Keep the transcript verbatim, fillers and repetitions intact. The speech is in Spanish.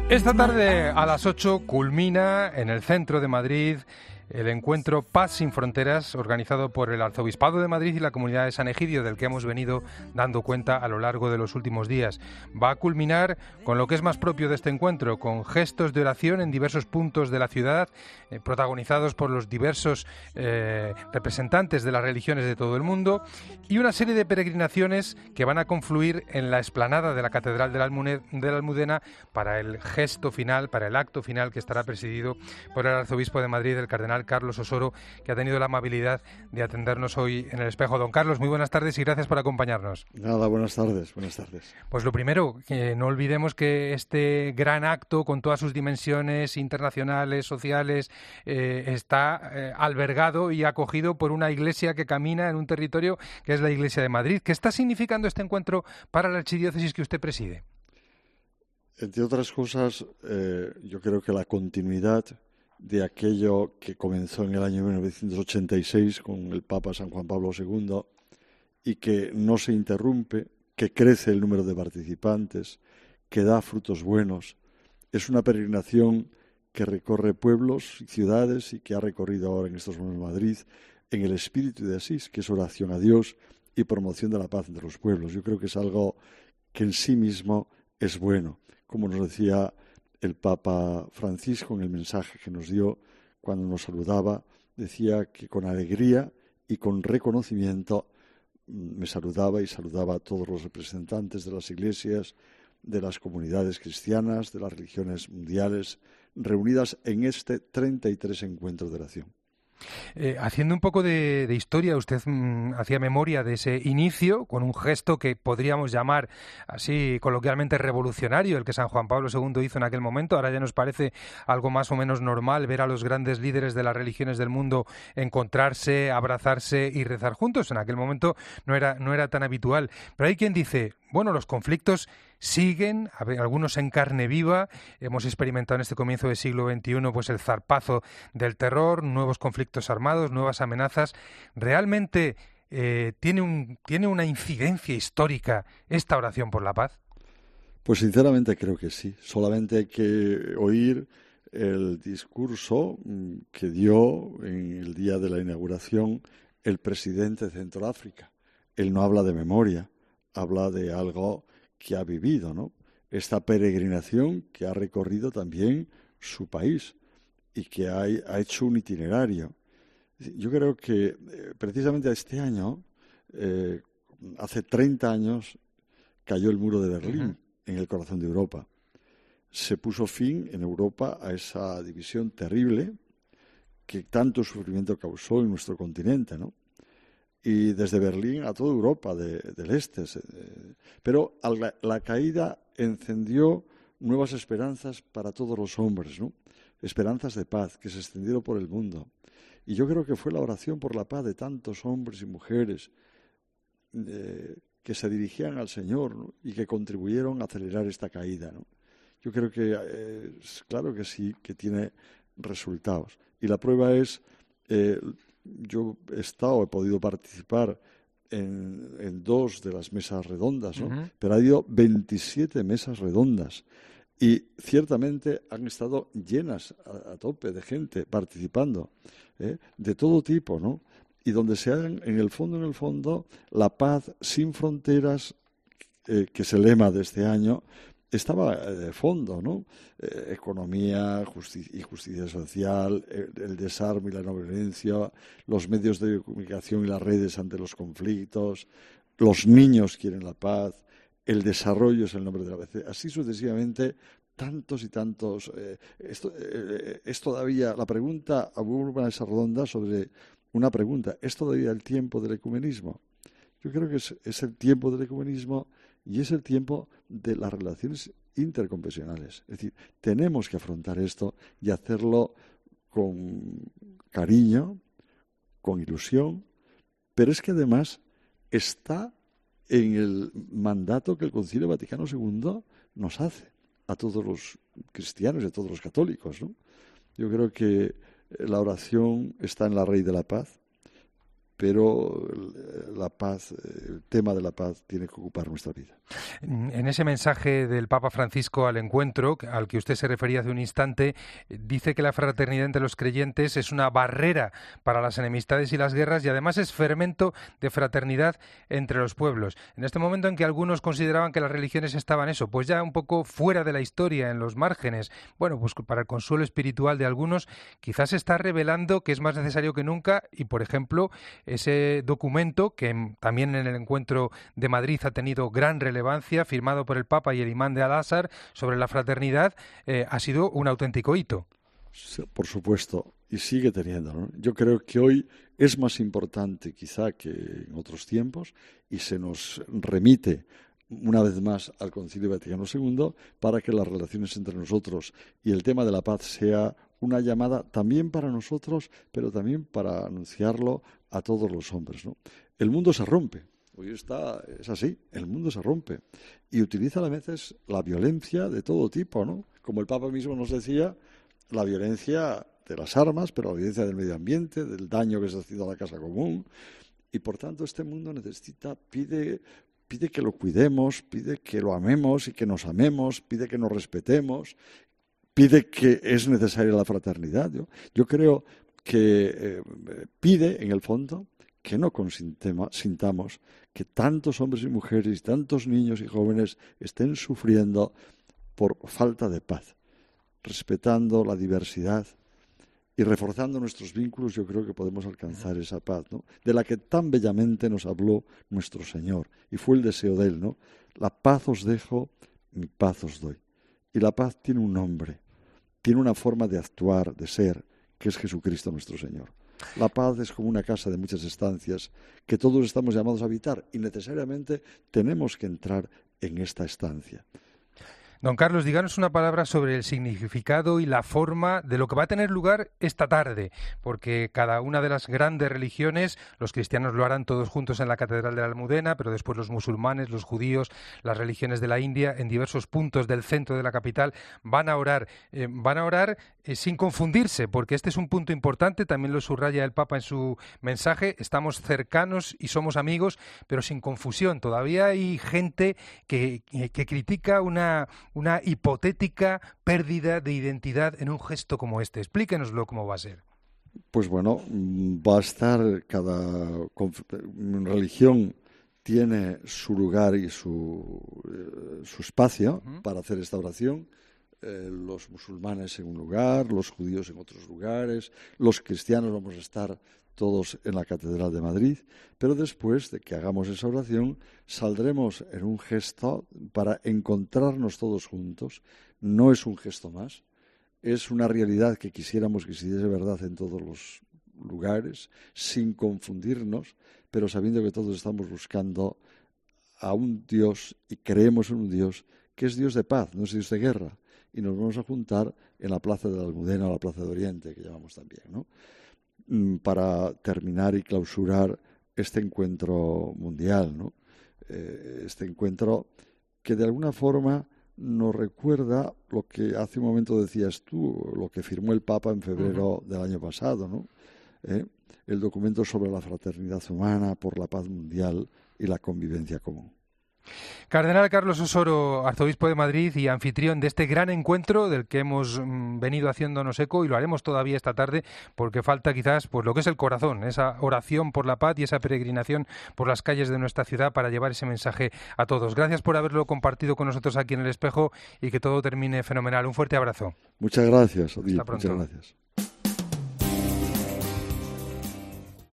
Esta tarde a las ocho culmina en el centro de Madrid el encuentro Paz sin Fronteras, organizado por el Arzobispado de Madrid y la Comunidad de San Egidio, del que hemos venido dando cuenta a lo largo de los últimos días. Va a culminar con lo que es más propio de este encuentro, con gestos de oración en diversos puntos de la ciudad, eh, protagonizados por los diversos eh, representantes de las religiones de todo el mundo, y una serie de peregrinaciones que van a confluir en la explanada de la Catedral de la, Almune- de la Almudena para el gesto final, para el acto final, que estará presidido por el Arzobispo de Madrid, el Cardenal Carlos Osoro, que ha tenido la amabilidad de atendernos hoy en el Espejo. Don Carlos, muy buenas tardes y gracias por acompañarnos. Nada, buenas tardes, buenas tardes. Pues lo primero, que no olvidemos que este gran acto, con todas sus dimensiones internacionales, sociales, eh, está eh, albergado y acogido por una iglesia que camina en un territorio que es la Iglesia de Madrid. ¿Qué está significando este encuentro para la archidiócesis que usted preside? Entre otras cosas, eh, yo creo que la continuidad de aquello que comenzó en el año mil novecientos ochenta y seis con el Papa San Juan Pablo segundo y que no se interrumpe, que crece el número de participantes, que da frutos buenos. Es una peregrinación que recorre pueblos y ciudades y que ha recorrido ahora en estos momentos Madrid en el espíritu de Asís, que es oración a Dios y promoción de la paz entre los pueblos. Yo creo que es algo que en sí mismo es bueno, como nos decía el Papa Francisco en el mensaje que nos dio cuando nos saludaba, decía que con alegría y con reconocimiento me saludaba y saludaba a todos los representantes de las iglesias, de las comunidades cristianas, de las religiones mundiales, reunidas en este treinta y tres encuentro de oración. Eh, haciendo un poco de, de historia, usted mmm, hacía memoria de ese inicio con un gesto que podríamos llamar así coloquialmente revolucionario, el que San Juan Pablo segundo hizo en aquel momento. Ahora ya nos parece algo más o menos normal ver a los grandes líderes de las religiones del mundo encontrarse, abrazarse y rezar juntos. En aquel momento no era, no era tan habitual. Pero hay quien dice, bueno, los conflictos siguen, algunos en carne viva. Hemos experimentado en este comienzo del siglo veintiuno pues el zarpazo del terror, nuevos conflictos armados, nuevas amenazas. ¿Realmente eh, tiene, un, tiene una incidencia histórica esta oración por la paz? Pues sinceramente creo que sí. Solamente hay que oír el discurso que dio en el día de la inauguración el presidente de Centroáfrica. Él no habla de memoria, habla de algo que ha vivido, ¿no? Esta peregrinación que ha recorrido también su país y que ha, ha hecho un itinerario. Yo creo que eh, precisamente este año, eh, hace treinta años, cayó el muro de Berlín uh-huh. en el corazón de Europa. Se puso fin en Europa a esa división terrible que tanto sufrimiento causó en nuestro continente, ¿no? Y desde Berlín a toda Europa de, del este. Pero la, la caída encendió nuevas esperanzas para todos los hombres, ¿no? Esperanzas de paz que se extendieron por el mundo. Y yo creo que fue la oración por la paz de tantos hombres y mujeres eh, que se dirigían al Señor, ¿no? Y que contribuyeron a acelerar esta caída, ¿no? Yo creo que, eh, claro que sí, que tiene resultados. Y la prueba es... Eh, Yo he estado, he podido participar en, en dos de las mesas redondas, ¿no? Uh-huh. Pero ha habido veintisiete mesas redondas y ciertamente han estado llenas a, a tope de gente participando, ¿eh? De todo tipo, ¿no? Y donde se hagan, en el fondo, en el fondo, la paz sin fronteras, eh, que es el lema de este año, estaba de fondo, ¿no? Eh, economía justi- y justicia social, el, el desarme y la no violencia, los medios de comunicación y las redes ante los conflictos, los niños quieren la paz, el desarrollo es el nombre de la vez. Así sucesivamente, tantos y tantos. Eh, esto eh, es todavía, la pregunta, hubo una mesa redonda sobre una pregunta, ¿es todavía el tiempo del ecumenismo? Yo creo que es, es el tiempo del ecumenismo y es el tiempo de las relaciones interconfesionales. Es decir, tenemos que afrontar esto y hacerlo con cariño, con ilusión, pero es que además está en el mandato que el Concilio Vaticano segundo nos hace a todos los cristianos y a todos los católicos, ¿no? Yo creo que la oración está en la raíz de la paz. pero la paz, el tema de la paz tiene que ocupar nuestra vida. En ese mensaje del Papa Francisco al encuentro, al que usted se refería hace un instante, dice que la fraternidad entre los creyentes es una barrera para las enemistades y las guerras y además es fermento de fraternidad entre los pueblos. En este momento en que algunos consideraban que las religiones estaban eso, pues ya un poco fuera de la historia, en los márgenes, bueno, pues para el consuelo espiritual de algunos, quizás se está revelando que es más necesario que nunca y, por ejemplo, ese documento que también en el encuentro de Madrid ha tenido gran relevancia, firmado por el Papa y el imán de Al-Azhar sobre la fraternidad, eh, ha sido un auténtico hito. Sí, por supuesto, y sigue teniendo, ¿no? Yo creo que hoy es más importante quizá que en otros tiempos y se nos remite una vez más al Concilio Vaticano segundo para que las relaciones entre nosotros y el tema de la paz sea una llamada también para nosotros, pero también para anunciarlo a todos los hombres, ¿no? El mundo se rompe, hoy está, es así, el mundo se rompe y utiliza a veces la violencia de todo tipo, ¿no? Como el Papa mismo nos decía, la violencia de las armas, pero la violencia del medio ambiente, del daño que se ha haciendo a la casa común, y por tanto este mundo necesita, pide, pide que lo cuidemos, pide que lo amemos y que nos amemos, pide que nos respetemos, pide que es necesaria la fraternidad. Yo, yo creo que eh, pide, en el fondo, que no consintamos que tantos hombres y mujeres, tantos niños y jóvenes estén sufriendo por falta de paz. Respetando la diversidad y reforzando nuestros vínculos, yo creo que podemos alcanzar esa paz, ¿no? De la que tan bellamente nos habló nuestro Señor, y fue el deseo de Él, ¿no? La paz os dejo, mi paz os doy. Y la paz tiene un nombre, tiene una forma de actuar, de ser, que es Jesucristo nuestro Señor. La paz es como una casa de muchas estancias que todos estamos llamados a habitar y necesariamente tenemos que entrar en esta estancia. Don Carlos, díganos una palabra sobre el significado y la forma de lo que va a tener lugar esta tarde, porque cada una de las grandes religiones, los cristianos lo harán todos juntos en la Catedral de la Almudena, pero después los musulmanes, los judíos, las religiones de la India, en diversos puntos del centro de la capital, van a orar, eh, van a orar eh, sin confundirse, porque este es un punto importante, también lo subraya el Papa en su mensaje, estamos cercanos y somos amigos, pero sin confusión. Todavía hay gente que, que, que critica una... una hipotética pérdida de identidad en un gesto como este. Explíquenoslo cómo va a ser. Pues bueno, va a estar cada religión tiene su lugar y su, eh, su espacio uh-huh. para hacer esta oración. Eh, los musulmanes en un lugar, los judíos en otros lugares, los cristianos vamos a estar todos en la Catedral de Madrid, pero después de que hagamos esa oración saldremos en un gesto para encontrarnos todos juntos. No es un gesto más, es una realidad que quisiéramos que se diese verdad en todos los lugares, sin confundirnos, pero sabiendo que todos estamos buscando a un Dios y creemos en un Dios que es Dios de paz, no es Dios de guerra, y nos vamos a juntar en la Plaza de la Almudena o la Plaza de Oriente, que llamamos también, ¿no? Para terminar y clausurar este encuentro mundial, ¿no? Eh, este encuentro que de alguna forma nos recuerda lo que hace un momento decías tú, lo que firmó el Papa en febrero uh-huh. del año pasado, ¿no? Eh, el documento sobre la fraternidad humana por la paz mundial y la convivencia común. Cardenal Carlos Osoro, arzobispo de Madrid y anfitrión de este gran encuentro del que hemos mm, venido haciéndonos eco y lo haremos todavía esta tarde porque falta quizás pues lo que es el corazón, esa oración por la paz y esa peregrinación por las calles de nuestra ciudad para llevar ese mensaje a todos. Gracias por haberlo compartido con nosotros aquí en El Espejo y que todo termine fenomenal. Un fuerte abrazo. Muchas gracias, Odil. Hasta pronto. Muchas gracias.